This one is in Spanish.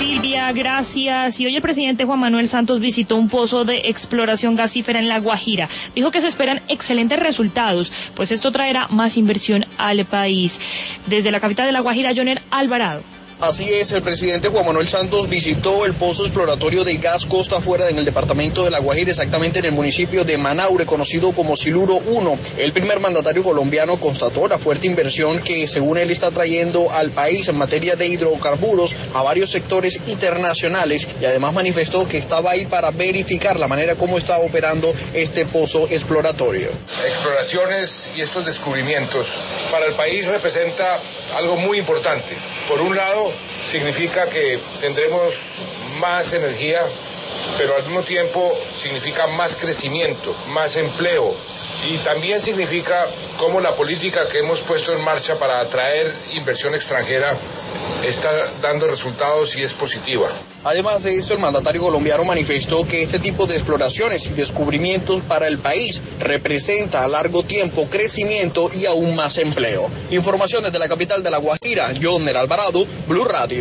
Silvia, gracias. Y hoy el presidente Juan Manuel Santos visitó un pozo de exploración gasífera en La Guajira. Dijo que se esperan excelentes resultados, pues esto traerá más inversión al país. Desde la capital de La Guajira, Joner Alvarado. Así es, el presidente Juan Manuel Santos visitó el pozo exploratorio de gas Costa Afuera en el departamento de La Guajira, exactamente en el municipio de Manaure, conocido como Siluro 1. El primer mandatario colombiano constató la fuerte inversión que, según él, está trayendo al país en materia de hidrocarburos a varios sectores internacionales, y además manifestó que estaba ahí para verificar la manera como está operando este pozo exploratorio. Exploraciones y estos descubrimientos para el país representa algo muy importante. Por un lado, significa que tendremos más energía, pero al mismo tiempo significa más crecimiento, más empleo, y también significa cómo la política que hemos puesto en marcha para atraer inversión extranjera está dando resultados y es positiva. Además de esto, el mandatario colombiano manifestó que este tipo de exploraciones y descubrimientos para el país representa a largo tiempo crecimiento y aún más empleo. Información desde la capital de La Guajira, Joner Alvarado, Blue Radio.